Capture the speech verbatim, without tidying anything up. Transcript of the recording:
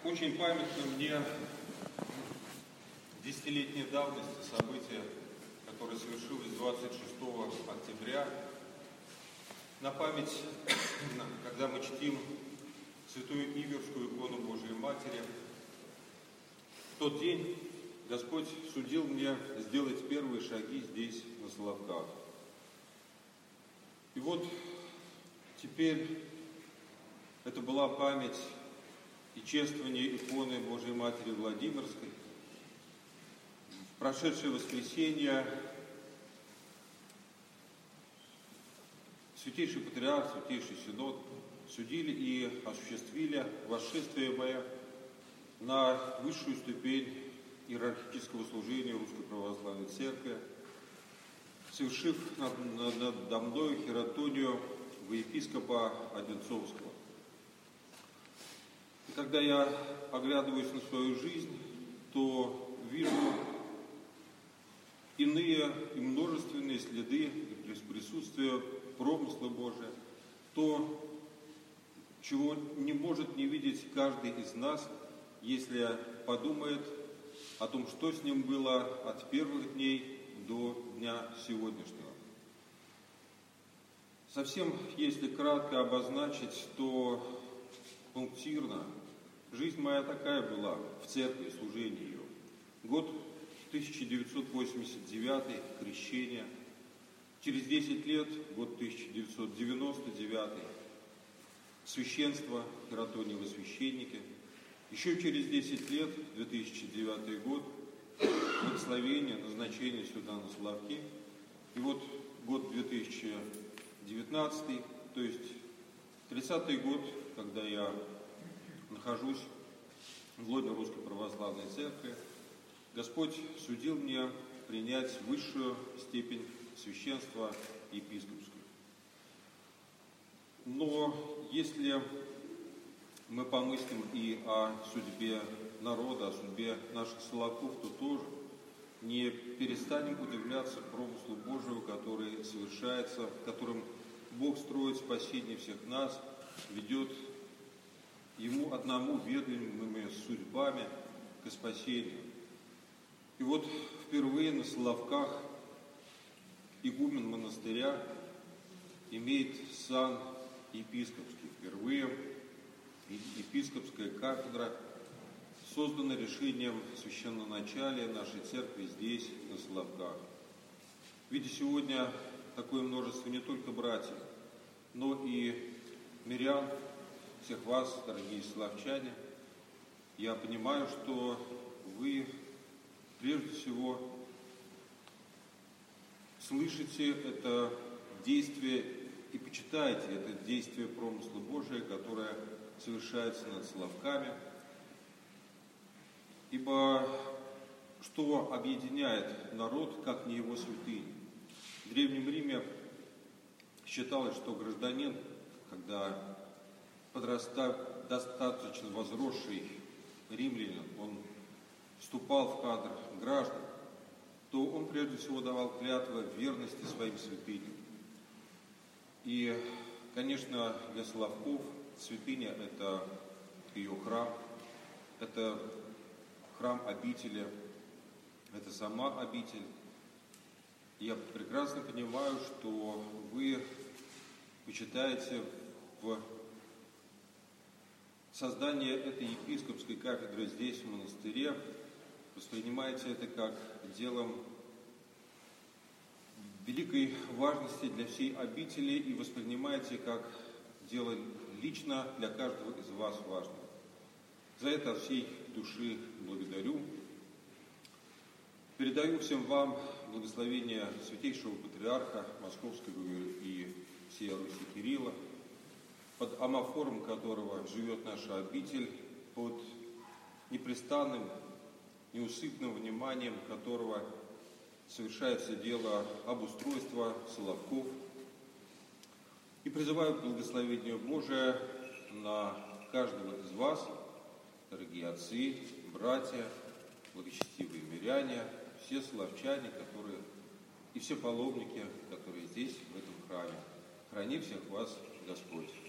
Очень памятно мне десятилетней давности событие, которое совершилось двадцать шестого октября. На память, когда мы чтим святую Иверскую икону Божией Матери, в тот день Господь судил мне сделать первые шаги здесь, на Соловках. И вот теперь это была память и чествование иконы Божией Матери Владимирской. В прошедшее воскресенье Святейший Патриарх, Святейший Синод судили и осуществили восшествие мое на высшую ступень иерархического служения Русской Православной Церкви, совершив над, над, надо мною хиротонию во епископа Одинцовского. И когда я оглядываюсь на свою жизнь, то вижу иные и множественные следы присутствия промысла Божия, то, чего не может не видеть каждый из нас, если подумает о том, что с ним было от первых дней до дня сегодняшнего. Совсем, если кратко обозначить, то пунктирно жизнь моя такая была в церкви, служении ее. Год тысяча девятьсот восемьдесят девятый, крещение. Через десять лет, год тысяча девятьсот девяносто девятый, священство, хиротония во священнике. Еще через десять лет, две тысячи девятый год, благословение, назначение сюда на Соловки. И вот год две тысячи девятнадцатый, то есть тридцатый год, когда я нахожусь в лоне Русской Православной Церкви, Господь судил мне принять высшую степень священства епископскую. Но если мы помыслим и о судьбе народа, о судьбе наших Соловков, то тоже не перестанем удивляться промыслу Божию, который совершается, которым Бог строит спасение всех нас, ведет Ему одному ведомыми судьбами к спасению. И вот впервые на Соловках игумен монастыря имеет сан епископский. Впервые епископская кафедра создана решением священноначалия нашей церкви здесь, на Соловках. Видя сегодня такое множество не только братьев, но и мирян, всех вас, дорогие соловчане, я понимаю, что вы прежде всего слышите это действие и почитаете это действие промысла Божия, которое совершается над Соловками. Ибо что объединяет народ, как не его святыни? В Древнем Риме считалось, что гражданин, когда подрастает достаточно возросший римлянин, он вступал в кадр граждан, то он прежде всего давал клятвы верности своим святыням. И, конечно, для Соловков святыня – это ее храм, это храм обители, это сама обитель. Я прекрасно понимаю, что вы почитаете в создание этой епископской кафедры здесь, в монастыре, воспринимаете это как делом великой важности для всей обители и воспринимаете как дело лично для каждого из вас важное. За это от всей души благодарю. Передаю всем вам благословение Святейшего Патриарха Московского и всей Руси Кирилла, под амофором которого живет наша обитель, под непрестанным, неусыпным вниманием которого совершается дело обустройства Соловков. И призываю к благословению Божия на каждого из вас, дорогие отцы, братья, благочестивые миряне, все соловчане, которые и все паломники, которые здесь, в этом храме. Храни всех вас Господь.